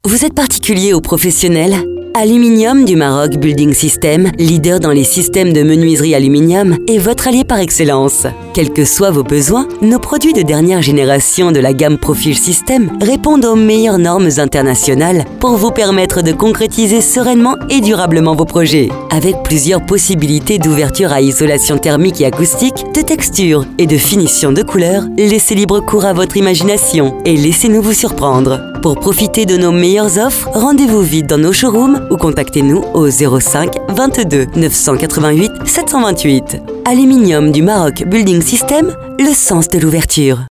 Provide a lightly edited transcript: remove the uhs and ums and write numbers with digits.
Vous êtes particulier ou professionnel ? Aluminium du Maroc Building System, leader dans les systèmes de menuiserie aluminium, est votre allié par excellence. Quels que soient vos besoins, nos produits de dernière génération de la gamme Profil System répondent aux meilleures normes internationales pour vous permettre de concrétiser sereinement et durablement vos projets. Avec plusieurs possibilités d'ouverture à isolation thermique et acoustique, de texture et de finition de couleurs, laissez libre cours à votre imagination et laissez-nous vous surprendre. Pour profiter de nos meilleures offres, rendez-vous vite dans nos showrooms ou contactez-nous au 05 22 988 728. Aluminium du Maroc Building System, le sens de l'ouverture.